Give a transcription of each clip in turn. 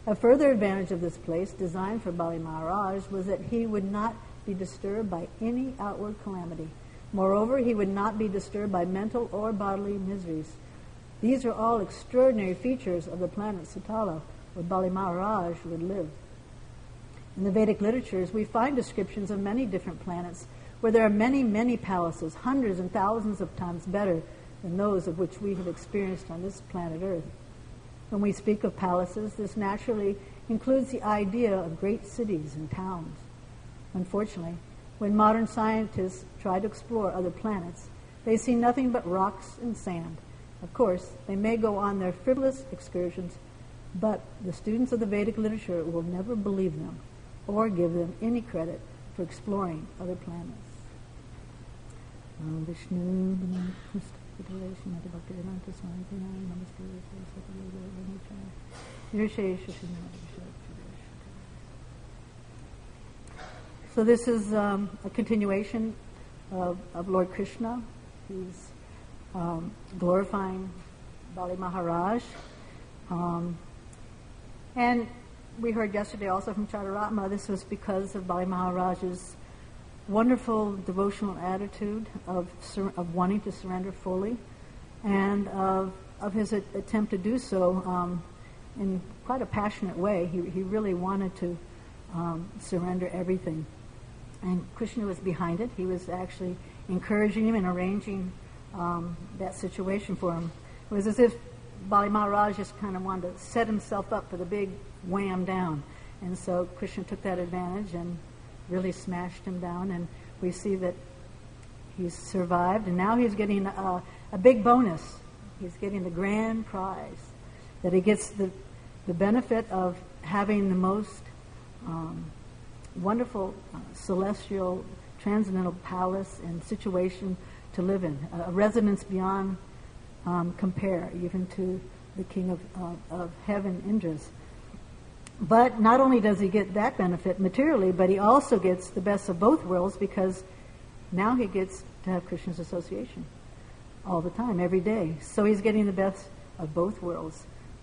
A further advantage of this place, designed for Bali Maharaj, was that he would not be disturbed by any outward calamity. Moreover, he would not be disturbed by mental or bodily miseries. These are all extraordinary features of the planet Sutala, where Bali Maharaj would live. In the Vedic literatures, we find descriptions of many different planets where there are many, many palaces, hundreds and thousands of times better than those of which we have experienced on this planet Earth. When we speak of palaces, this naturally includes the idea of great cities and towns. Unfortunately, when modern scientists try to explore other planets, they see nothing but rocks and sand. Of course, they may go on their frivolous excursions, but the students of the Vedic literature will never believe them or give them any credit for exploring other planets. So this is a continuation of Lord Krishna. He's glorifying Bali Maharaj. And we heard yesterday also from Chadaratma, this was because of Bali Maharaj's wonderful devotional attitude of wanting to surrender fully, and of his attempt to do so in quite a passionate way. He really wanted to surrender everything. And Krishna was behind it. He was actually encouraging him and arranging that situation for him. It was as if Bali Maharaj just kind of wanted to set himself up for the big wham down. And so Krishna took that advantage and really smashed him down. And we see that he's survived. And now he's getting a big bonus. He's getting the grand prize. That he gets the benefit of having the most wonderful celestial transcendental palace and situation to live in. A residence beyond compare, even to the king of heaven, Indra's. But not only does he get that benefit materially, but he also gets the best of both worlds, because now he gets to have Krishna's association all the time, every day. So he's getting the best of both worlds.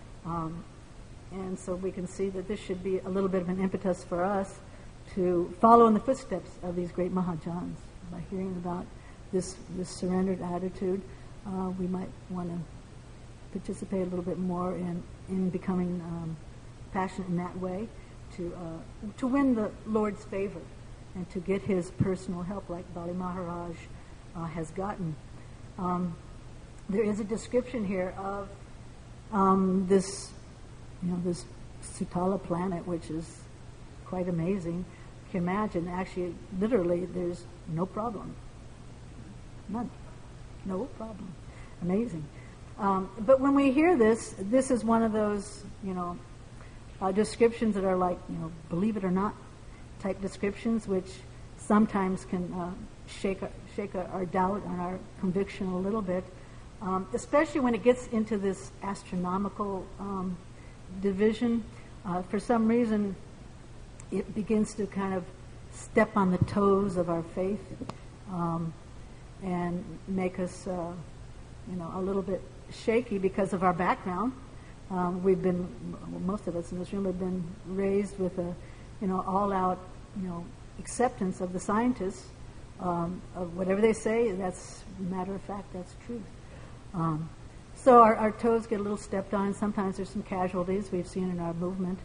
And so we can see that this should be a little bit of an impetus for us to follow in the footsteps of these great Mahajans. By hearing about this surrendered attitude, we might want to participate a little bit more in becoming passionate in that way, to win the Lord's favor and to get his personal help, like Bali Maharaj has gotten. There is a description here of this Sutala planet, which is quite amazing. You can imagine, actually, literally, there's no problem. None. No problem. Amazing. But when we hear this is one of those, descriptions that are like, believe it or not type descriptions, which sometimes can shake our doubt and our conviction a little bit, especially when it gets into this astronomical division. For some reason, it begins to kind of step on the toes of our faith and make us, a little bit shaky because of our background. Most of us in this room have been raised with a, all-out, acceptance of the scientists, of whatever they say. That's matter of fact. That's truth. So our toes get a little stepped on. Sometimes there's some casualties we've seen in our movement.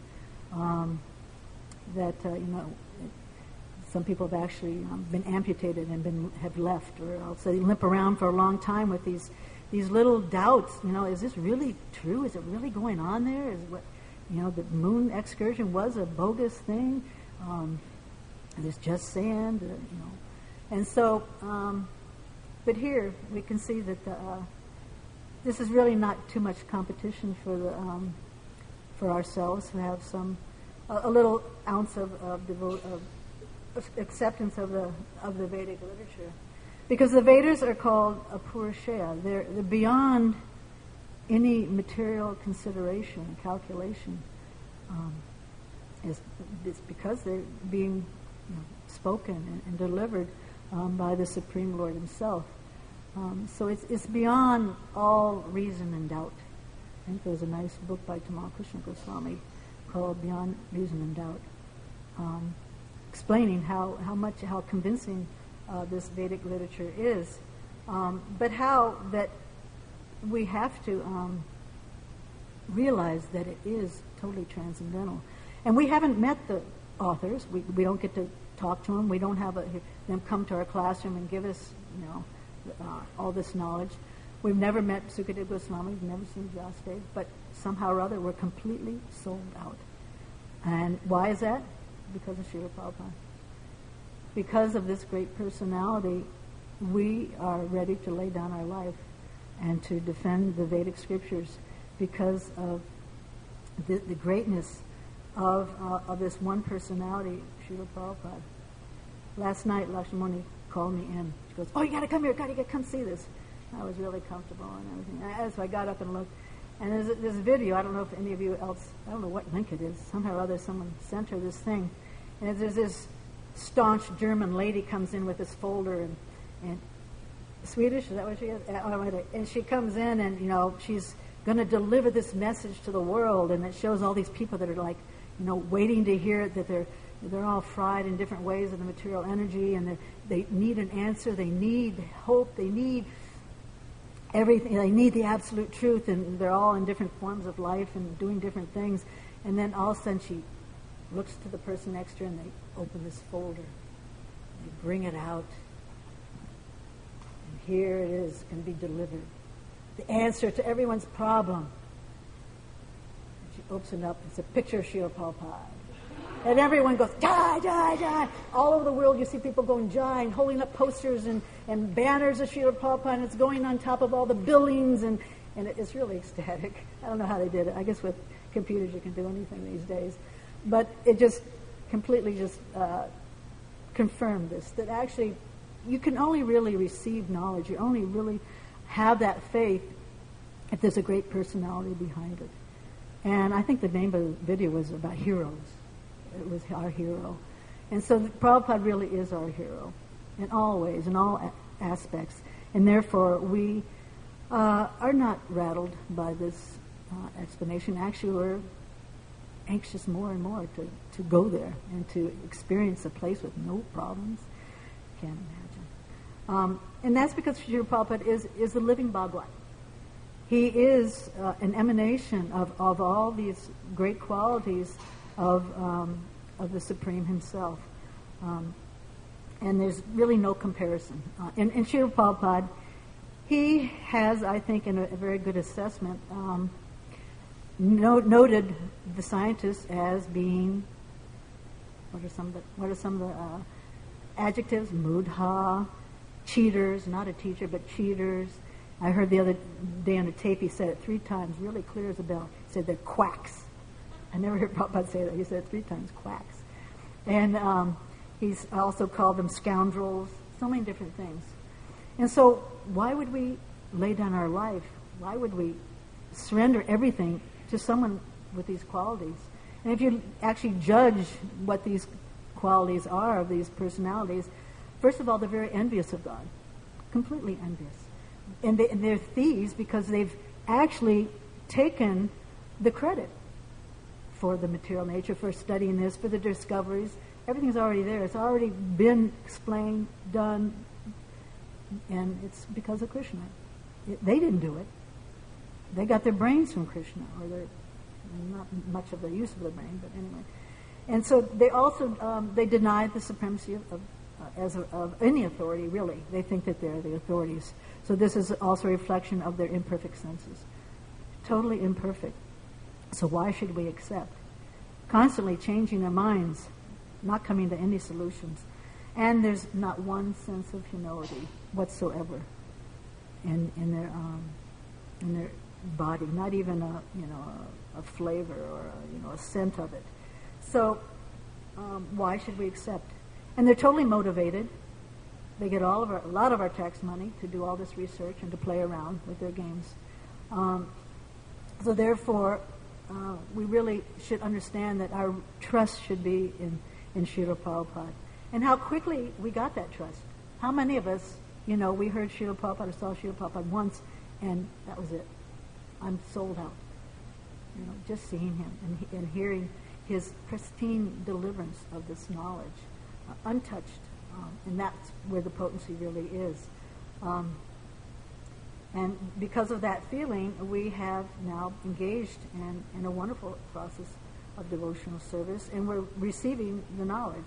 That some people have actually been amputated and have left, or else they limp around for a long time with these little doubts. Is this really true? Is it really going on there? Is what the moon excursion was a bogus thing? There's just sand, and so. But here we can see that this is really not too much competition for ourselves, who have a little ounce of acceptance of the Vedic literature, because the Vedas are called apurusheya. They're beyond any material consideration and calculation. It's because they're being spoken and delivered by the Supreme Lord Himself. So it's beyond all reason and doubt. I think there's a nice book by Tamal Krishna Goswami called Beyond Reason and Doubt, explaining how convincing this Vedic literature is, but how that we have to realize that it is totally transcendental. And we haven't met the authors. We don't get to talk to them. We don't have them come to our classroom and give us, all this knowledge. We've never met Sukadeva Goswami. We've never seen Vyasadeva, but somehow or other we're completely sold out. And why is that? Because of Srila Prabhupada. Because of this great personality, we are ready to lay down our life and to defend the Vedic scriptures because of the greatness of this one personality, Srila Prabhupada. Last night, Lakshmani called me in. She goes, "Oh, you got to come here. Got to come see this." I was really comfortable and everything. So I got up and looked. And there's this video. I don't know if any of you else, I don't know what link it is. Somehow or other, someone sent her this thing. And there's this staunch German lady comes in with this folder and Swedish, is that what she is? And she comes in and, she's going to deliver this message to the world. And it shows all these people that are like, waiting to hear it, that they're all fried in different ways of the material energy, and they need an answer, they need hope, they need everything, they need the absolute truth, and they're all in different forms of life and doing different things. And then all of a sudden she looks to the person next to her and they open this folder. They bring it out. And here it is, going to be delivered. The answer to everyone's problem. She opens it up. It's a picture of Srila Prabhupada. And everyone goes, "Jai, Jai, Jai." All over the world you see people going Jai and holding up posters and banners of Srila Prabhupada, and it's going on top of all the buildings, and it's really ecstatic. I don't know how they did it. I guess with computers you can do anything these days. But it just completely confirmed this, that actually you can only really receive knowledge, you only really have that faith if there's a great personality behind it. And I think the name of the video was about heroes. It was our hero. And so Prabhupada really is our hero in all ways, in all aspects. And therefore we are not rattled by this explanation. Actually, we're anxious more and more to go there and to experience a place with no problems. Can't imagine. And that's because Srila Prabhupada is the living Bhagwan. He is an emanation of all these great qualities of the Supreme Himself. And there's really no comparison. And Srila Prabhupada, he has, I think, in a very good assessment, noted the scientists as being, what are some of the adjectives? Mudha, cheaters, not a teacher, but cheaters. I heard the other day on the tape, he said it 3 times, really clear as a bell. He said they're quacks. I never heard Prabhupada say that. He said it 3 times, quacks. And he's also called them scoundrels, so many different things. And so why would we lay down our life? Why would we surrender everything to someone with these qualities? And if you actually judge what these qualities are of these personalities, first of all, they're very envious of God, completely envious. And they're thieves because they've actually taken the credit for the material nature, for studying this, for the discoveries. Everything's already there. It's already been explained, done, and it's because of Krishna. They didn't do it. They got their brains from Krishna, or they're not much of the use of the brain, but anyway. And so they also they deny the supremacy of any authority, really. They think that they're the authorities. So this is also a reflection of their imperfect senses. Totally imperfect. So why should we accept? Constantly changing their minds, not coming to any solutions. And there's not one sense of humility whatsoever in their body, not even a flavor or a scent of it. So why should we accept? And they're totally motivated. They get a lot of our tax money to do all this research and to play around with their games. So therefore, we really should understand that our trust should be in Srila Prabhupada. And how quickly we got that trust. How many of us, we heard Srila Prabhupada or saw Srila Prabhupada once, and that was it. I'm sold out. just seeing him and hearing his pristine deliverance of this knowledge, untouched, and that's where the potency really is. And because of that feeling, we have now engaged in a wonderful process of devotional service, and we're receiving the knowledge,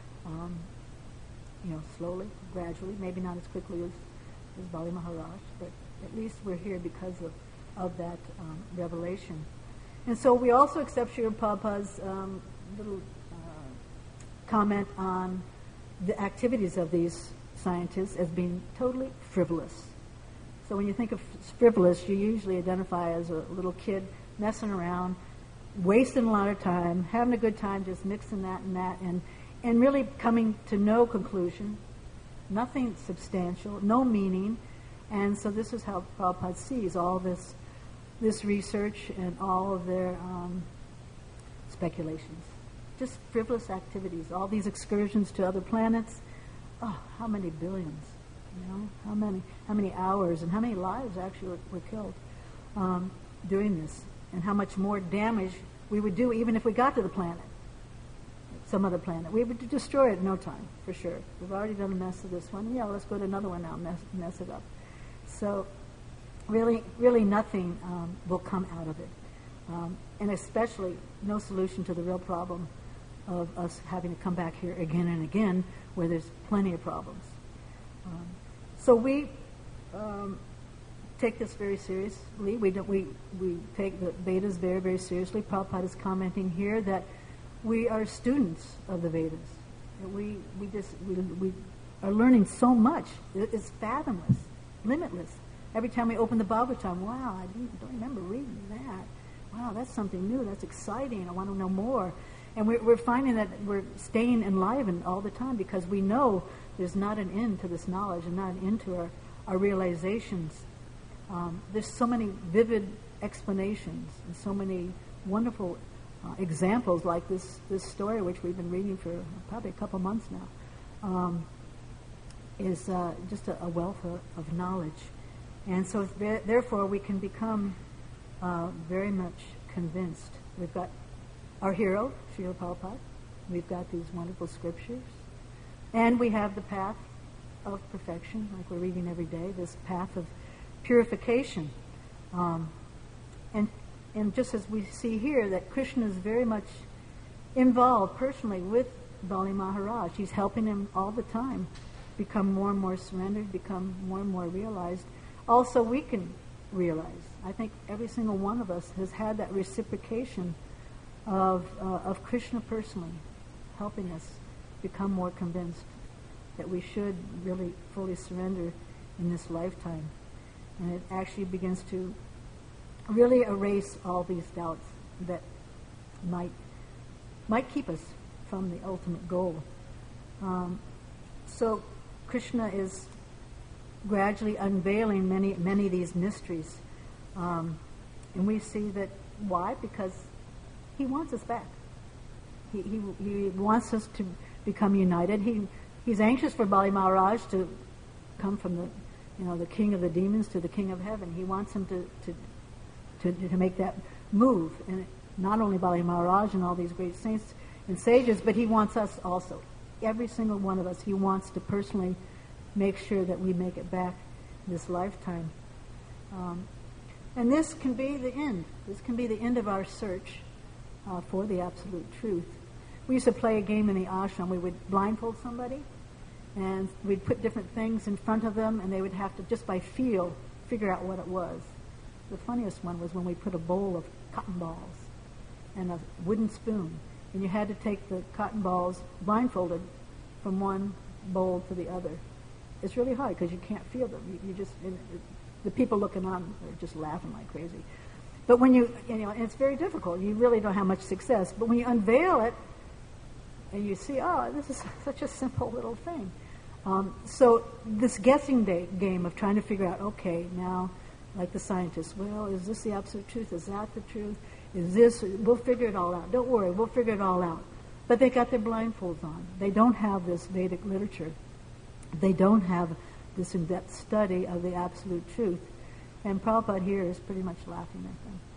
slowly, gradually, maybe not as quickly as Bali Maharaj, but at least we're here because of that revelation. And so we also accept Srila Prabhupada's little comment on the activities of these scientists as being totally frivolous. So when you think of frivolous, you usually identify as a little kid messing around, wasting a lot of time, having a good time, just mixing that and that, and really coming to no conclusion, nothing substantial, no meaning. And so this is how Prabhupada sees all this research and all of their speculations. Just frivolous activities, all these excursions to other planets. Oh, how many billions, how many hours and how many lives actually were killed doing this, and how much more damage we would do even if we got to the planet, some other planet. We would destroy it in no time, for sure. We've already done a mess of this one. Yeah, let's go to another one now and mess it up. So really nothing will come out of it. And especially no solution to the real problem of us having to come back here again and again, where there's plenty of problems. So we take this very seriously. We take the Vedas very, very seriously. Prabhupada is commenting here that we are students of the Vedas. We are learning so much. It's fathomless, limitless. Every time we open the Bhagavatam, wow, I don't remember reading that. Wow, that's something new. That's exciting. I want to know more. And we're finding that we're staying enlivened all the time because we know there's not an end to this knowledge and not an end to our realizations. There's so many vivid explanations and so many wonderful examples like this story, which we've been reading for probably a couple months now, is just a wealth of knowledge. And so therefore we can become very much convinced. We've got our hero, Srila Prabhupada. We've got these wonderful scriptures. And we have the path of perfection, like we're reading every day, this path of purification. And just as we see here, that Krishna is very much involved personally with Bali Maharaj. He's helping him all the time become more and more surrendered, become more and more realized. Also, we can realize. I think every single one of us has had that reciprocation of Krishna personally helping us become more convinced that we should really fully surrender in this lifetime. And it actually begins to really erase all these doubts that might keep us from the ultimate goal. So Krishna is gradually unveiling many of these mysteries. And we see that, why? Because he wants us back. He wants us to become united. He's anxious for Bali Maharaj to come from the king of the demons to the king of heaven. He wants him to make that move. And not only Bali Maharaj and all these great saints and sages, but he wants us also. Every single one of us, he wants to personally make sure that we make it back this lifetime. And this can be the end. This can be the end of our search for the absolute truth. We used to play a game in the ashram. We would blindfold somebody, and we'd put different things in front of them, and they would have to, just by feel, figure out what it was. The funniest one was when we put a bowl of cotton balls and a wooden spoon, and you had to take the cotton balls blindfolded from one bowl to the other. It's really hard because you can't feel them. You just, the people looking on are just laughing like crazy. But when and it's very difficult. You really don't have much success. But when you unveil it and you see, oh, this is such a simple little thing. So this guessing game of trying to figure out, okay, now, like the scientists, well, is this the absolute truth? Is that the truth? Is this? We'll figure it all out. Don't worry, we'll figure it all out. But they got their blindfolds on. They don't have this Vedic literature. They don't have this in-depth study of the absolute truth. And Prabhupada here is pretty much laughing at them.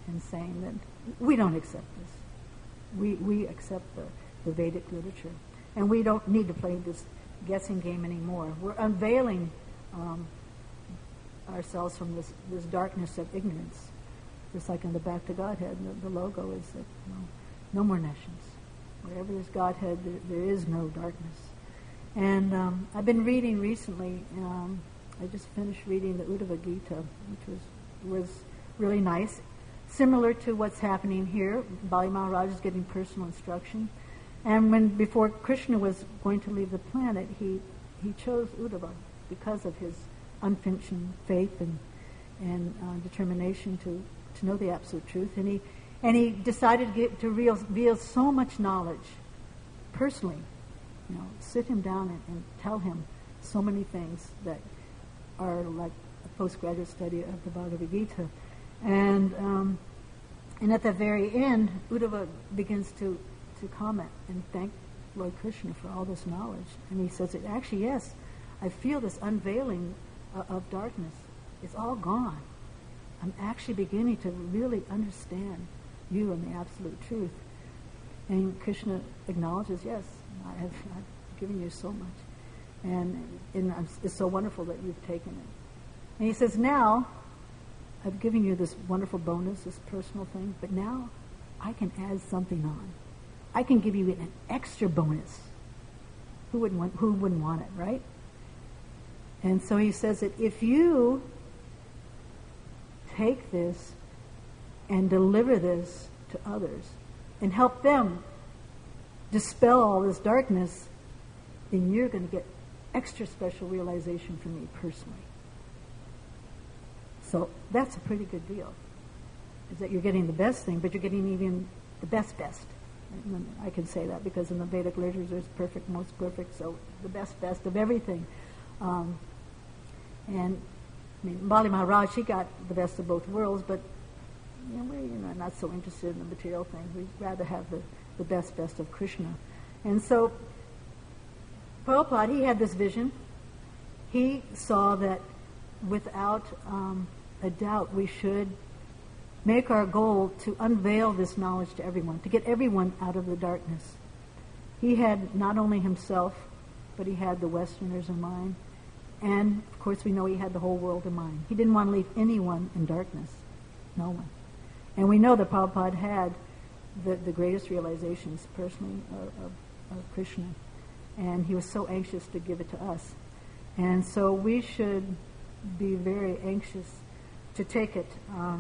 and saying that we don't accept this. We accept the Vedic literature. And we don't need to play this guessing game anymore. We're unveiling ourselves from this darkness of ignorance. Just like in the Back to Godhead, the logo is that no more nations. Wherever there's Godhead, there is no darkness. And I've been reading recently, I just finished reading the Uddhava Gita, which was really nice. Similar to what's happening here, Bali Maharaj is giving personal instruction. And before Krishna was going to leave the planet, he chose Uddhava because of his unfinished faith and determination to know the absolute truth. And he decided to reveal so much knowledge personally. Sit him down and tell him so many things that are like a postgraduate study of the Bhagavad Gita. And at the very end, Uddhava begins to comment and thank Lord Krishna for all this knowledge. And he says, actually, yes, I feel this unveiling of darkness. It's all gone. I'm actually beginning to really understand you and the absolute truth. And Krishna acknowledges, yes, I've given you so much. And it's so wonderful that you've taken it. And he says, now, I've given you this wonderful bonus, this personal thing, but now I can add something on. I can give you an extra bonus. Who wouldn't want it, right? And so he says that if you take this and deliver this to others and help them dispel all this darkness, then you're going to get extra special realization from me personally. So that's a pretty good deal. Is that you're getting the best thing, but you're getting even the best. And I can say that because in the Vedic literature there's perfect, most perfect, so the best of everything. Bali Maharaj, he got the best of both worlds, but we're not so interested in the material things. We'd rather have the best of Krishna. And so Prabhupada, he had this vision. He saw that without a doubt we should make our goal to unveil this knowledge to everyone, to get everyone out of the darkness. He had not only himself, but he had the Westerners in mind. And, of course, we know he had the whole world in mind. He didn't want to leave anyone in darkness. No one. And we know that Prabhupada had the greatest realizations, personally, of Krishna. And he was so anxious to give it to us. And so we should be very anxious to take it.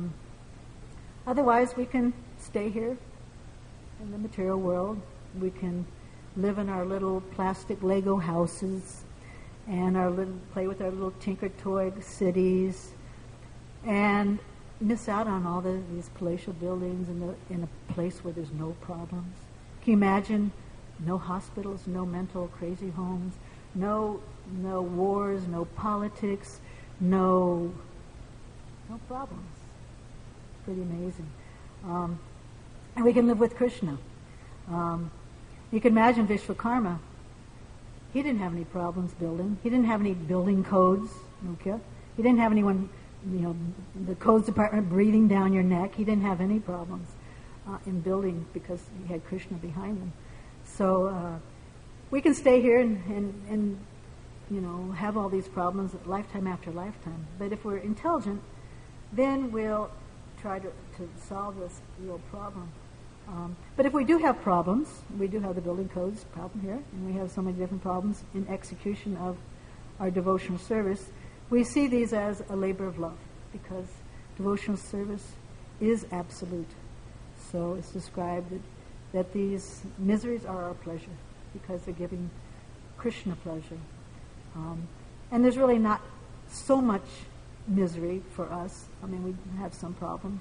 Otherwise, we can stay here in the material world. We can live in our little plastic Lego houses and play with our little tinker toy cities and miss out on all these palatial buildings in a place where there's no problems. Can you imagine no hospitals, no mental crazy homes, no wars, no politics, no problems? Pretty amazing. And we can live with Krishna. You can imagine Vishwakarma. He didn't have any problems building. He didn't have any building codes. Okay? He didn't have anyone, the codes department breathing down your neck. He didn't have any problems in building because he had Krishna behind him. So we can stay here and have all these problems lifetime after lifetime. But if we're intelligent, then we'll try to solve this real problem. But if we do have problems, we do have the building codes problem here, and we have so many different problems in execution of our devotional service, we see these as a labor of love, because devotional service is absolute. So it's described that these miseries are our pleasure, because they're giving Krishna pleasure. And there's really not so much misery for us. We have some problems.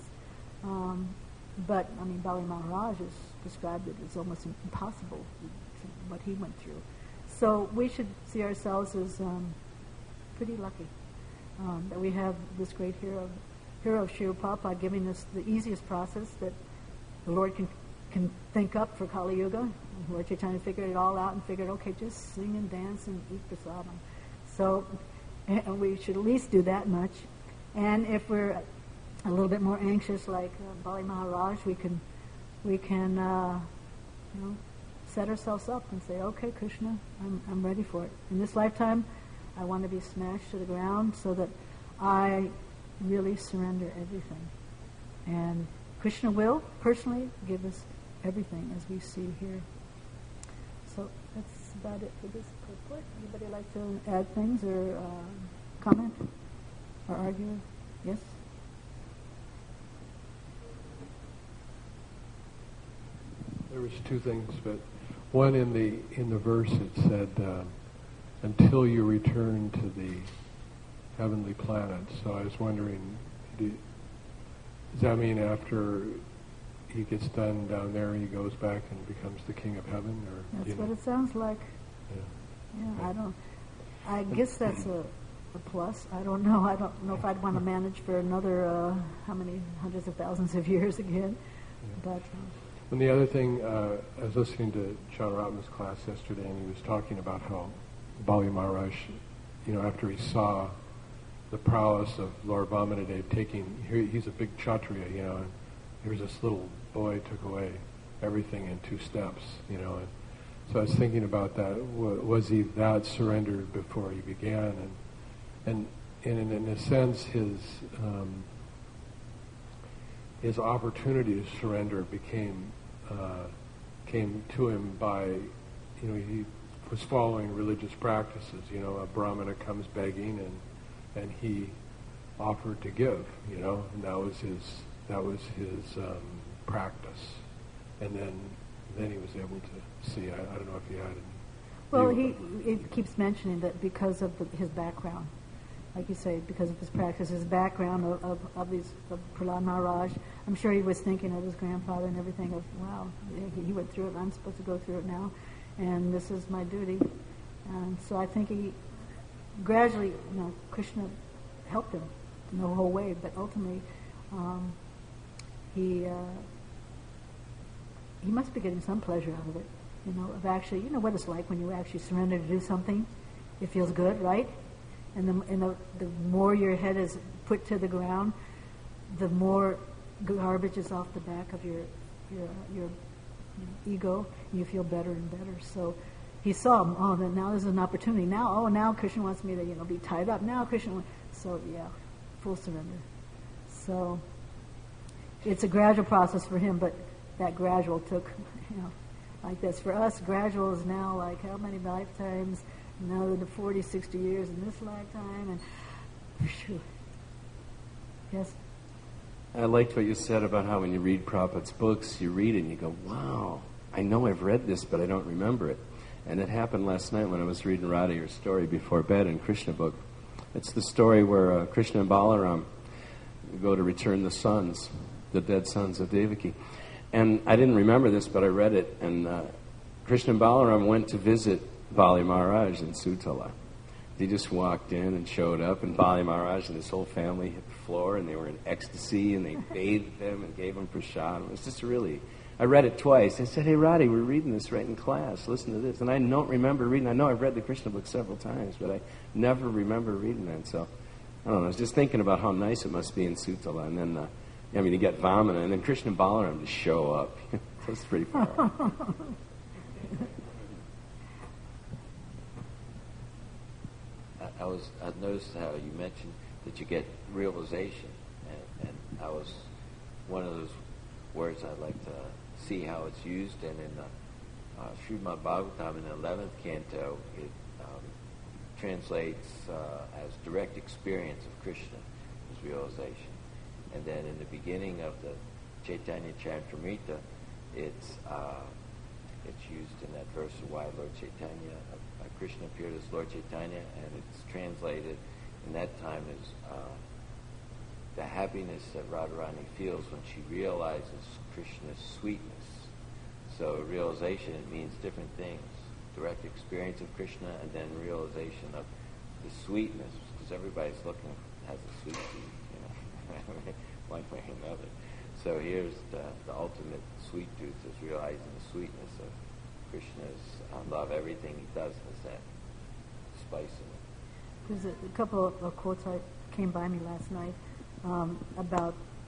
But Bali Maharaj has described it as almost impossible, what he went through. So we should see ourselves as pretty lucky that we have this great hero of Srila Prabhupada giving us the easiest process that the Lord can think up for Kali Yuga. Lord Chaitanya figured it all out and figured, okay, just sing and dance and eat prasadam. So we should at least do that much. And if we're a little bit more anxious, like Bali Maharaj, we can set ourselves up and say, okay, Krishna, I'm ready for it. In this lifetime, I want to be smashed to the ground so that I really surrender everything. And Krishna will personally give us everything, as we see here. So that's about it for this purport. Anybody like to add things or comment or argue? Yes? There was two things, but one in the verse it said, until you return to the heavenly planet. So I was wondering, does that mean after he gets done down there, he goes back and becomes the king of heaven? Or that's what it sounds like. Yeah, I guess that's a plus. I don't know. I don't know if I'd want to manage for another how many hundreds of thousands of years again. But and the other thing, I was listening to John Rotman's class yesterday, and he was talking about how Bali Maharaj, after he saw the prowess of Lord Vamanadev he's a big Kshatriya, and here's this little boy took away everything in 2 steps, and so I was thinking about that. Was he that surrendered before he began? And in a sense, his opportunity to surrender came to him by, he was following religious practices. A Brahmana comes begging, and he offered to give. And that was his practice. And then he was able to see. I don't know if he had any. Well, it keeps mentioning that because of his background, like you say, because of his practice, his background of Prahlad Maharaj, I'm sure he was thinking of his grandfather and everything of, wow, he went through it, I'm supposed to go through it now, and this is my duty. And so I think he gradually, Krishna helped him the whole way, but ultimately he must be getting some pleasure out of it, of actually, what it's like when you actually surrender to do something. It feels good, right? And the more your head is put to the ground, the more garbage is off the back of your ego, and you feel better and better. So he saw, then now there's an opportunity. Now Krishna wants me to be tied up. Now Krishna full surrender. So it's a gradual process for him, but that gradual took, like this. For us, gradual is now like how many lifetimes? Another 40, 60 years in this lifetime, and phew. Yes? I liked what you said about how when you read Prabhupada's books, you read it and you go, wow, I know I've read this, but I don't remember it. And it happened last night when I was reading Radha, your story before bed in Krishna book. It's the story where Krishna and Balaram go to return the dead sons of Devaki. And I didn't remember this, but I read it, and Krishna and Balaram went to visit Bali Maharaj in Sutala. They just walked in and showed up, and Bali Maharaj and his whole family hit the floor, and they were in ecstasy, and they bathed them and gave them prasad. It was just I read it twice. I said, hey, Radhi, we're reading this right in class. Listen to this. And I don't remember reading. I know I've read the Krishna book several times, but I never remember reading that. So, I don't know. I was just thinking about how nice it must be in Sutala. And then, you get Vamana, and then Krishna and Balaram just show up. That's pretty far. I noticed how you mentioned that you get realization, and I was one of those words I'd like to see how it's used. And in Srimad Bhagavatam in the 11th canto, it translates as direct experience of Krishna as realization. And then in the beginning of the Chaitanya Charitamrita, it's used in that verse of why Lord Chaitanya, Krishna appeared as Lord Chaitanya, and it's translated in that time as the happiness that Radharani feels when she realizes Krishna's sweetness. So realization, it means different things. Direct experience of Krishna, and then realization of the sweetness, because everybody's has a sweet tooth, one way or another. So here's the ultimate sweet tooth, is realizing the sweetness of Krishna's love. Everything he does has that spice in it. There's a couple of quotes that came by me last night about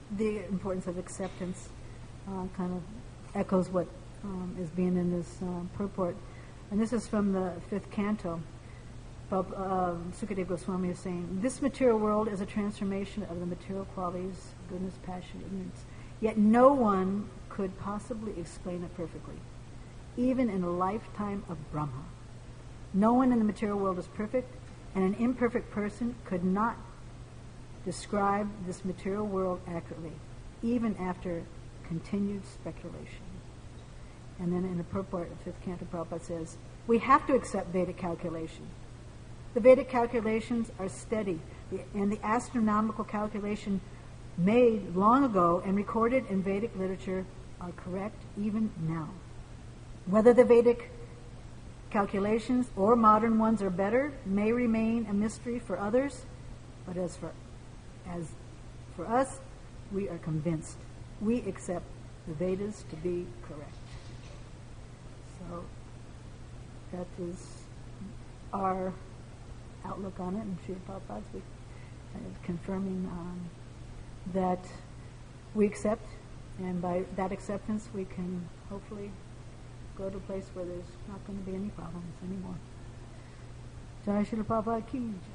the importance of acceptance kind of echoes what is being in this purport. And this is from the 5th canto. Sukadeva Goswami is saying, this material world is a transformation of the material qualities, goodness, passion, ignorance. Yet no one could possibly explain it perfectly, even in a lifetime of Brahma. No one in the material world is perfect, and an imperfect person could not describe this material world accurately, even after continued speculation. And then in the purport of 5th canto, Prabhupada says, we have to accept Vedic calculation. The Vedic calculations are steady, and the astronomical calculation made long ago and recorded in Vedic literature are correct even now. Whether the Vedic calculations or modern ones are better may remain a mystery for others, but as for us, we are convinced. We accept the Vedas to be correct. So that is our outlook on it, and Srila Prabhupada's confirming that we accept, and by that acceptance we can hopefully go to a place where there's not going to be any problems anymore. Jai Srila Prabhupada ki jai.